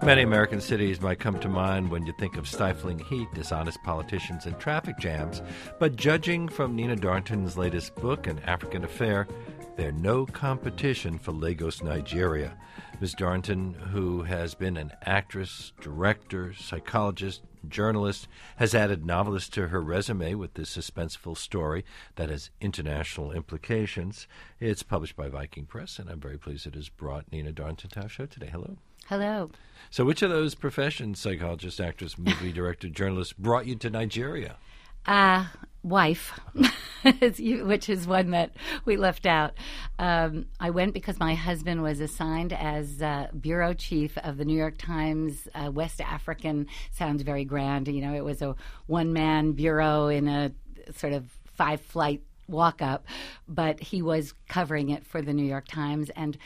Many American cities might come to mind when you think of stifling heat, dishonest politicians, and traffic jams. But judging from Nina Darnton's latest book, An African Affair, they're no competition for Lagos, Nigeria. Ms. Darnton, who has been an actress, director, psychologist, journalist, has added novelist to her resume with this suspenseful story that has international implications. It's published by Viking Press, and I'm very pleased it has brought Nina Darnton to our show today. Hello. Hello. So which of those professions, psychologist, actress, movie director, journalist, brought you to Nigeria? Wife, which is one that we left out. I went because my husband was assigned as bureau chief of the New York Times West African. Sounds very grand. You know, it was a one-man bureau in a sort of 5-flight walk-up, but he was covering it for the New York Times. And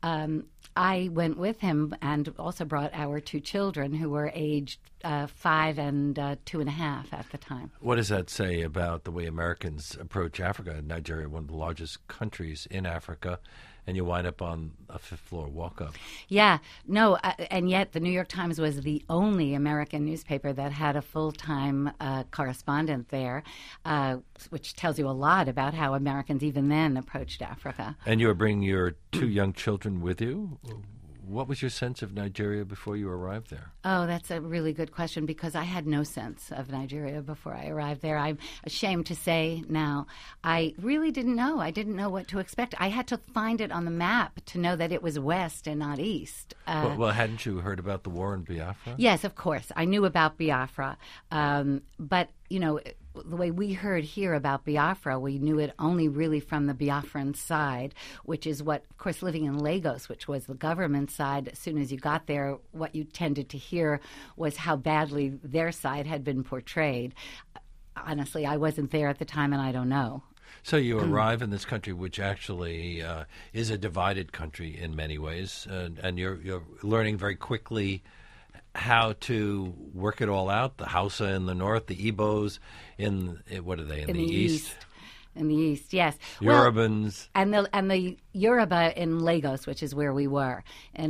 I went with him and also brought our 2 children who were aged 5 and 2.5 at the time. What does that say about the way Americans approach Africa? Nigeria, one of the largest countries in Africa, and you wind up on a 5th-floor walk-up. Yeah, no, and yet the New York Times was the only American newspaper that had a full-time correspondent there, which tells you a lot about how Americans even then approached Africa. And you were bringing your 2 young children with you? What was your sense of Nigeria before you arrived there? Oh, that's a really good question because I had no sense of Nigeria before I arrived there. I'm ashamed to say now, I really didn't know. I didn't know what to expect. I had to find it on the map to know that it was west and not east. Well, hadn't you heard about the war in Biafra? Yes, of course. I knew about Biafra. But, you know, the way we heard here about Biafra, we knew it only really from the Biafran side, which is what, of course, living in Lagos, which was the government side, as soon as you got there, what you tended to hear was how badly their side had been portrayed. Honestly, I wasn't there at the time, and I don't know. So you arrive in this country, which actually is a divided country in many ways, and you're learning very quickly how to work it all out. The Hausa in the north, the Igbos in what are they in the east? In the east, yes. Yorubans well, and the Yoruba in Lagos, which is where we were,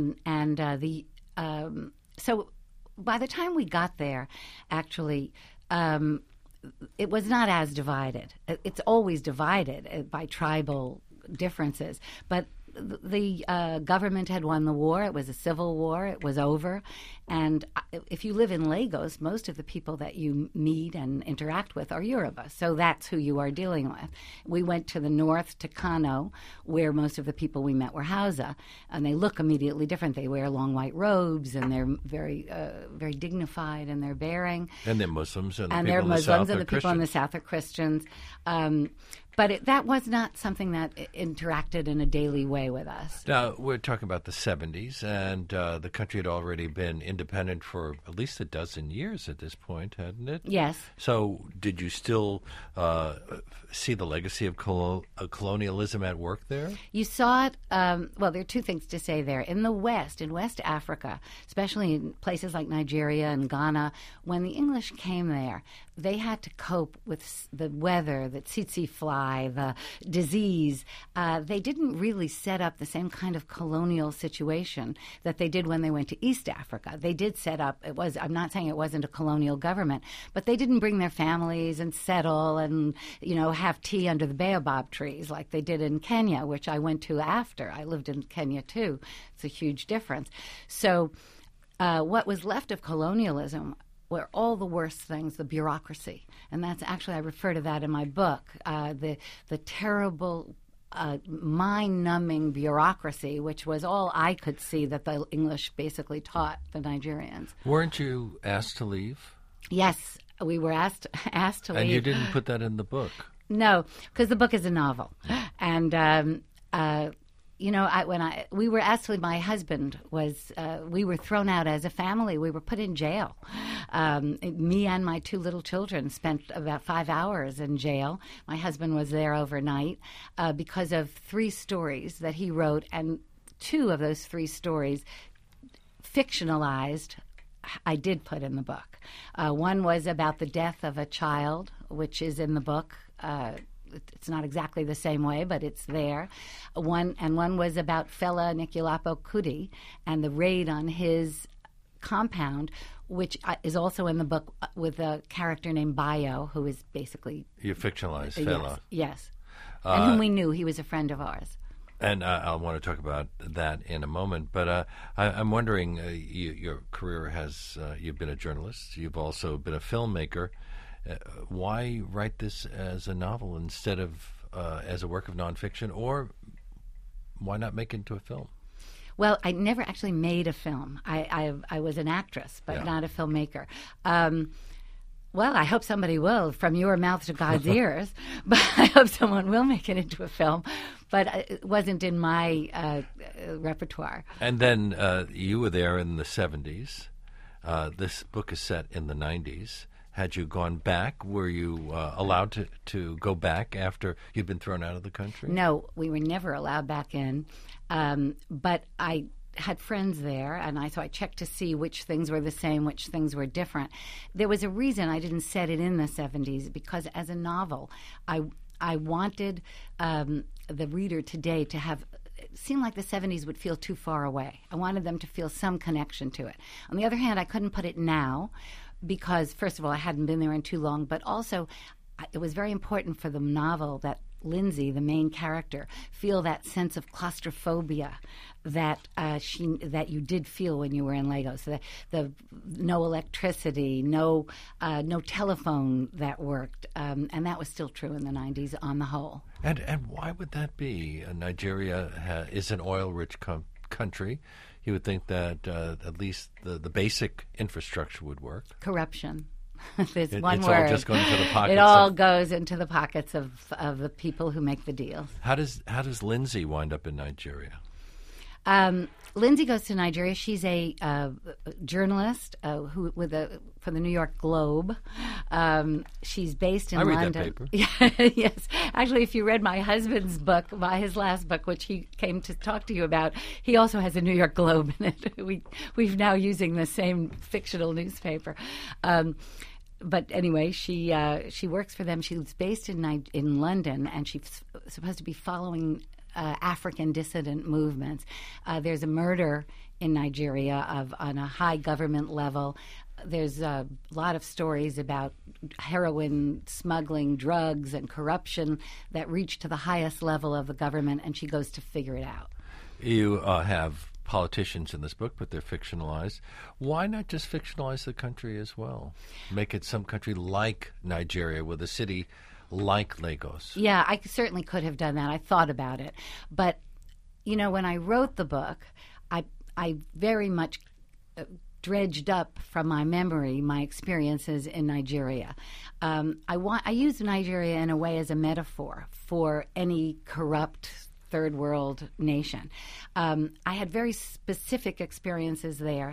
so by the time we got there, actually. It was not as divided. It's always divided by tribal differences. But the government had won the war. It was a civil war. It was over. And if you live in Lagos, most of the people that you meet and interact with are Yoruba. So that's who you are dealing with. We went to the north, to Kano, where most of the people we met were Hausa. And they look immediately different. They wear long white robes, and they're very very dignified in their bearing. And they're Muslims, and they're Muslims, and the people in the south are Christians. But that was not something that interacted in a daily way with us. Now, we're talking about the 70s, and the country had already been independent for at least a dozen years at this point, hadn't it? Yes. So did you still see the legacy of colonialism at work there? You saw it. Well, there are 2 things to say there. In the West, in West Africa, especially in places like Nigeria and Ghana, when the English came there, they had to cope with the weather, the tsetse fly, the disease. They didn't really set up the same kind of colonial situation that they did when they went to East Africa. They did set up, I'm not saying it wasn't a colonial government, but they didn't bring their families and settle and, you know, have tea under the baobab trees like they did in Kenya, which I went to after. I lived in Kenya too. It's a huge difference. So what was left of colonialism were all the worst things, the bureaucracy. And that's actually, I refer to that in my book, the terrible, mind-numbing bureaucry, which was all I could see that the English basically taught the Nigerians. Weren't you asked to leave? Yes, we were asked to leave. And you didn't put that in the book? No, because the book is a novel. And you know, we were actually, my husband was, we were thrown out as a family. We were put in jail. Me and my 2 little children spent about 5 hours in jail. My husband was there overnight because of 3 stories that he wrote, and 2 of those 3 stories fictionalized I did put in the book. One was about the death of a child, which is in the book. It's not exactly the same way, but it's there. One was about Fela Anikulapo Kuti and the raid on his compound, which is also in the book with a character named Bayo, who is basically... You fictionalized Fela. Yes. And whom we knew. He was a friend of ours. And I want to talk about that in a moment. But I'm wondering, your career has, you've been a journalist. You've also been a filmmaker. Why write this as a novel instead of as a work of nonfiction? Or why not make it into a film? Well, I never actually made a film. I was an actress, but not a filmmaker. Well, I hope somebody will, from your mouth to God's ears. But I hope someone will make it into a film. But it wasn't in my repertoire. And then you were there in the 70s. This book is set in the 90s. Had you gone back? Were you allowed to go back after you'd been thrown out of the country? No, we were never allowed back in. But I had friends there, and so I checked to see which things were the same, which things were different. There was a reason I didn't set it in the 70s, because as a novel, I wanted the reader today to have... It seemed like the 70s would feel too far away. I wanted them to feel some connection to it. On the other hand, I couldn't put it now because, first of all, I hadn't been there in too long, but also it was very important for the novel that Lindsay, the main character, feel that sense of claustrophobia that you did feel when you were in Lagos. So the no electricity, no telephone that worked, and that was still true in the 90s on the whole. And why would that be? Nigeria is an oil-rich country. You would think that at least the basic infrastructure would work. Corruption. There's one it's word. All just going into the pockets. It all goes into the pockets of the people who make the deals. How does Lindsay wind up in Nigeria? Lindsay goes to Nigeria. She's a journalist for the New York Globe. She's based in London. I read that paper. Yes. Actually, if you read my husband's book, his last book, which he came to talk to you about, he also has a New York Globe in it. We've now using the same fictional newspaper. But anyway, she works for them. She's based in London, and she's supposed to be following African dissident movements. There's a murder in Nigeria on a high government level. There's a lot of stories about heroin smuggling, drugs, and corruption that reach to the highest level of the government, and she goes to figure it out. You have politicians in this book, but they're fictionalized. Why not just fictionalize the country as well? Make it some country like Nigeria with a city like Lagos. Yeah, I certainly could have done that. I thought about it. But, when I wrote the book, I very much dredged up from my memory my experiences in Nigeria. I use Nigeria in a way as a metaphor for any corrupt third world nation. I had very specific experiences there.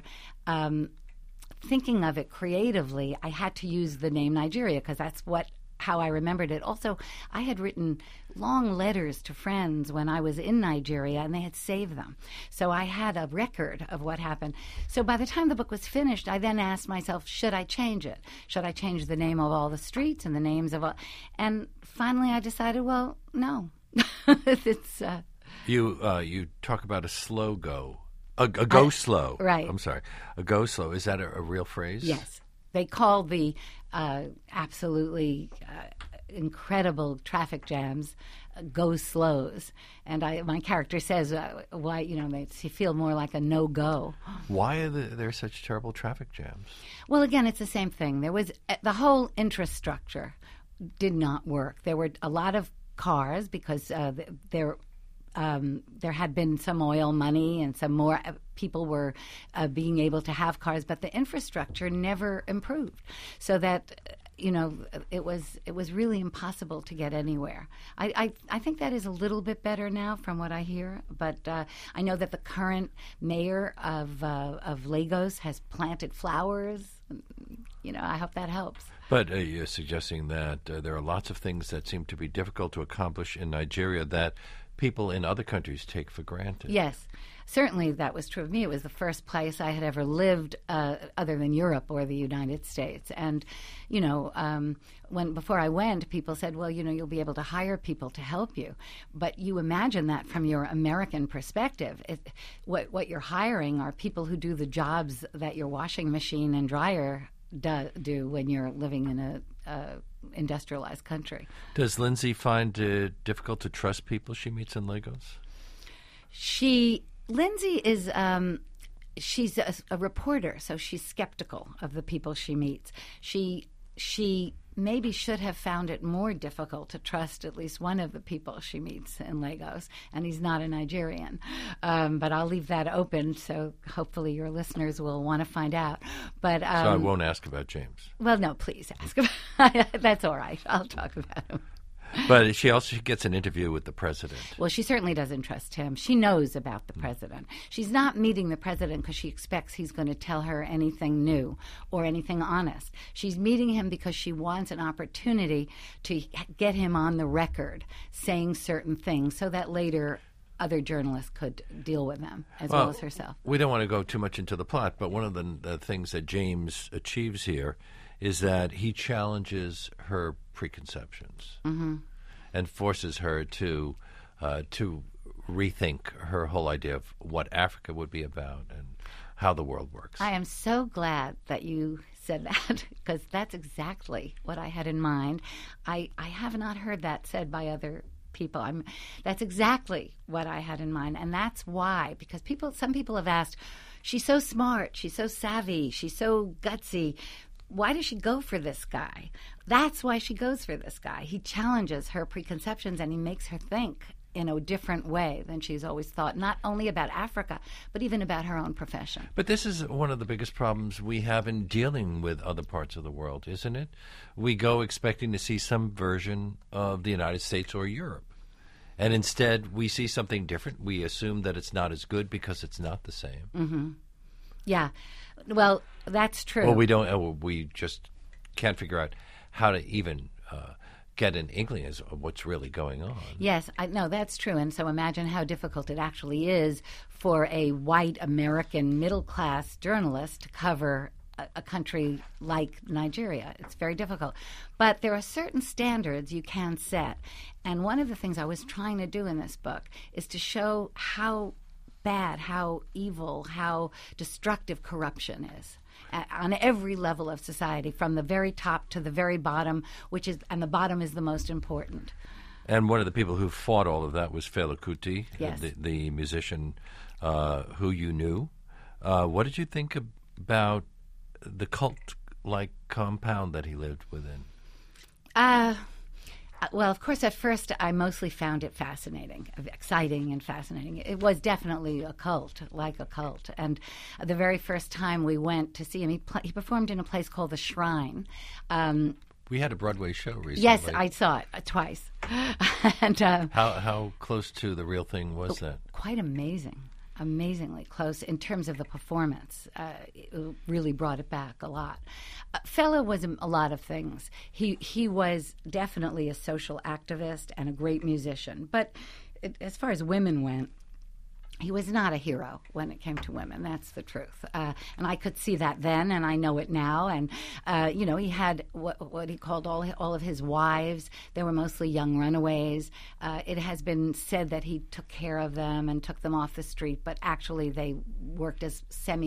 Thinking of it creatively, I had to use the name Nigeria because that's how I remembered it. Also, I had written long letters to friends when I was in Nigeria, and they had saved them. So I had a record of what happened. So by the time the book was finished, I then asked myself, should I change it? Should I change the name of all the streets and the names of all... And finally I decided, well, no. It's... You talk about a slow go. A go slow. Right. I'm sorry. A go slow. Is that a real phrase? Yes. They call the absolutely incredible traffic jams go slows. And my character says, why, they feel more like a no-go. Why are there such terrible traffic jams? Well, again, it's the same thing. There was the whole infrastructure did not work. There were a lot of cars because there had been some oil money and some more people were being able to have cars, but the infrastructure never improved. So that it was really impossible to get anywhere. I think that is a little bit better now from what I hear, but I know that the current mayor of Lagos has planted flowers. I hope that helps. But you're suggesting that there are lots of things that seem to be difficult to accomplish in Nigeria that people in other countries take for granted. Yes, certainly that was true of me. It was the first place I had ever lived other than Europe or the United States. And, before I went, people said, well, you'll be able to hire people to help you. But you imagine that from your American perspective. What you're hiring are people who do the jobs that your washing machine and dryer do when you're living in a industrialized country. Does Lindsay find it difficult to trust people she meets in Lagos? Lindsay is she's a reporter, so she's skeptical of the people she meets. She maybe should have found it more difficult to trust at least one of the people she meets in Lagos, and he's not a Nigerian. But I'll leave that open, so hopefully your listeners will want to find out. But so I won't ask about James. Well, no, please ask about That's all right. I'll talk about him. But she gets an interview with the president. Well, she certainly doesn't trust him. She knows about the president. She's not meeting the president because she expects he's going to tell her anything new or anything honest. She's meeting him because she wants an opportunity to get him on the record saying certain things so that later other journalists could deal with them as well as herself. We don't want to go too much into the plot, but one of the things that James achieves here is that he challenges her preconceptions and forces her to rethink her whole idea of what Africa would be about and how the world works. I am so glad that you said that because that's exactly what I had in mind. I have not heard that said by other people. That's exactly what I had in mind, and that's why. Because some people have asked, she's so smart, she's so savvy, she's so gutsy. Why does she go for this guy? That's why she goes for this guy. He challenges her preconceptions and he makes her think in a different way than she's always thought, not only about Africa, but even about her own profession. But this is one of the biggest problems we have in dealing with other parts of the world, isn't it? We go expecting to see some version of the United States or Europe. And instead, we see something different. We assume that it's not as good because it's not the same. Mm-hmm. Yeah. Well, that's true. Well, we just can't figure out how to even get an inkling of what's really going on. Yes, no, that's true. And so imagine how difficult it actually is for a white American middle-class journalist to cover a country like Nigeria. It's very difficult. But there are certain standards you can set. And one of the things I was trying to do in this book is to show how bad, how evil, how destructive corruption is on every level of society, from the very top to the very bottom, and the bottom is the most important. And one of the people who fought all of that was Fela Kuti, yes. the musician who you knew. What did you think about the cult-like compound that he lived within? Well, of course, at first I mostly found it fascinating, exciting and fascinating. It was definitely a cult, like a cult. And the very first time we went to see him, he performed in a place called The Shrine. We had a Broadway show recently. Yes, I saw it twice. And how close to the real thing was that? Quite amazing. Amazingly close in terms of the performance. It really brought it back a lot. Fela was a lot of things. He was definitely a social activist and a great musician. But as far as women went, he was not a hero when it came to women. That's the truth. And I could see that then, and I know it now. And, he had what he called all of his wives. They were mostly young runaways. It has been said that he took care of them and took them off the street, but actually they worked as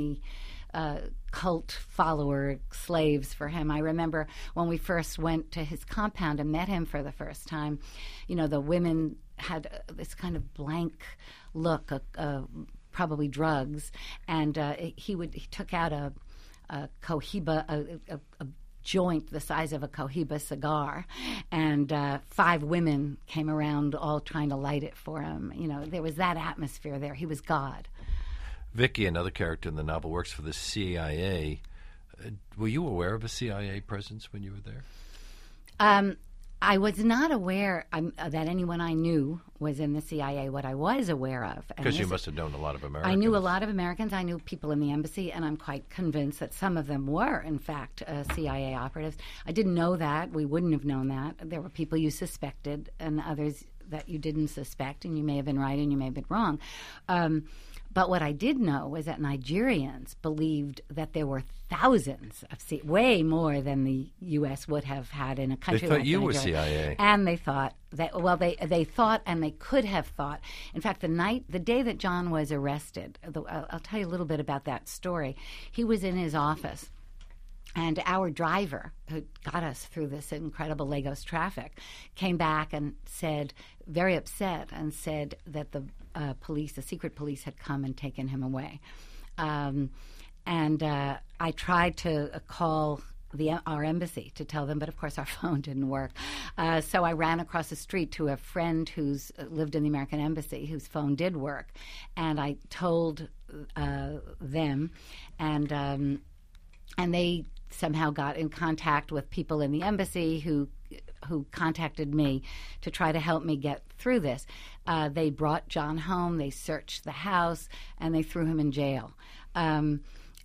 cult follower slaves for him. I remember when we first went to his compound and met him for the first time, the women had this kind of blank look, probably drugs, and he took out a Cohiba, a joint the size of a Cohiba cigar, and 5 women came around all trying to light it for him. There was that atmosphere there. He was God. Vicky, another character in the novel, works for the CIA. Were you aware of a CIA presence when you were there? I was not aware that anyone I knew was in the CIA. What I was aware of... Because you must have known a lot of Americans. I knew a lot of Americans. I knew people in the embassy, and I'm quite convinced that some of them were, in fact, CIA operatives. I didn't know that. We wouldn't have known that. There were people you suspected and others that you didn't suspect, and you may have been right and you may have been wrong. But what I did know was that Nigerians believed that there were thousands of way more than the U.S. would have had in a country like Nigeria. They thought you were CIA. And they thought that, well, they thought and they could have thought. In fact, the day that John was arrested, I'll tell you a little bit about that story. He was in his office. And our driver, who got us through this incredible Lagos traffic, came back and said, very upset, and said that the secret police had come and taken him away. I tried to call our embassy to tell them, but of course our phone didn't work. So I ran across the street to a friend who's lived in the American embassy, whose phone did work, and I told them, and they somehow got in contact with people in the embassy who contacted me to try to help me get through this. They brought John home, they searched the house, and they threw him in jail. Could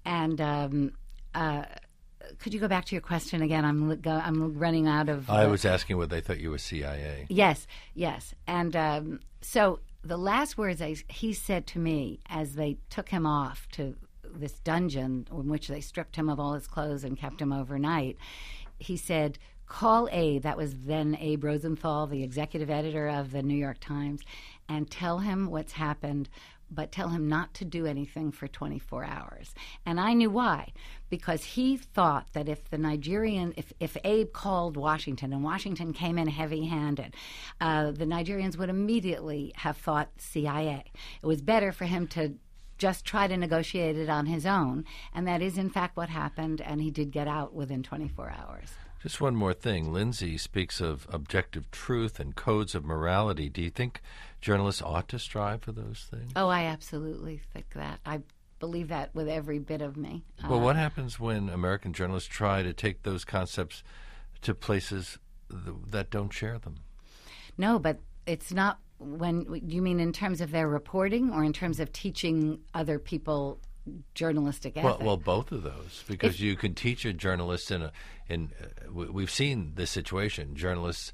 you go back to your question again? I'm running out of... I was asking whether they thought you were CIA. Yes. And so the last words he said to me as they took him off to this dungeon in which they stripped him of all his clothes and kept him overnight, he said, "Call Abe," that was then Abe Rosenthal, the executive editor of the New York Times, "and tell him what's happened, but tell him not to do anything for 24 hours. And I knew why, because he thought that if if Abe called Washington and Washington came in heavy-handed, the Nigerians would immediately have thought CIA. It was better for him to just try to negotiate it on his own, and that is in fact what happened, and he did get out within 24 hours. Just one more thing. Lindsay speaks of objective truth and codes of morality. Do you think journalists ought to strive for those things? Oh, I absolutely think that. I believe that with every bit of me. Well, what happens when American journalists try to take those concepts to places that don't share them? No, but it's not. When you mean in terms of their reporting or in terms of teaching other people journalistic ethics? Well, both of those, because you can teach a journalist we've seen this situation. Journalists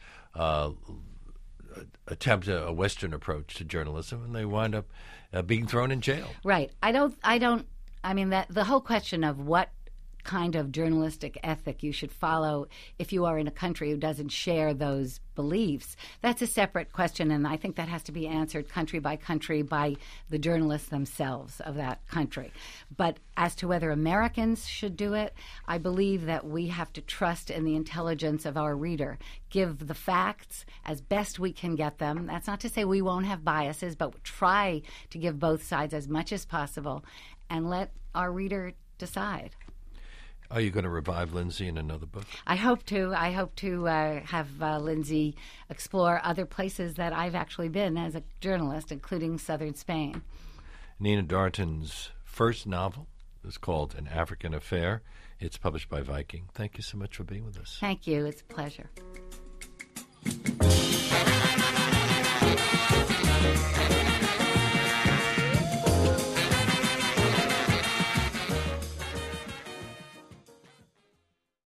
attempt a Western approach to journalism, and they wind up being thrown in jail. Right. I mean, that the whole question of what kind of journalistic ethic you should follow if you are in a country who doesn't share those beliefs, that's a separate question, and I think that has to be answered country by country by the journalists themselves of that country. But as to whether Americans should do it, I believe that we have to trust in the intelligence of our reader, give the facts as best we can get them. That's not to say we won't have biases, but try to give both sides as much as possible and let our reader decide. Are you going to revive Lindsay in another book? I hope to. I hope to have Lindsay explore other places that I've actually been as a journalist, including southern Spain. Nina Darnton's first novel is called An African Affair. It's published by Viking. Thank you so much for being with us. Thank you. It's a pleasure.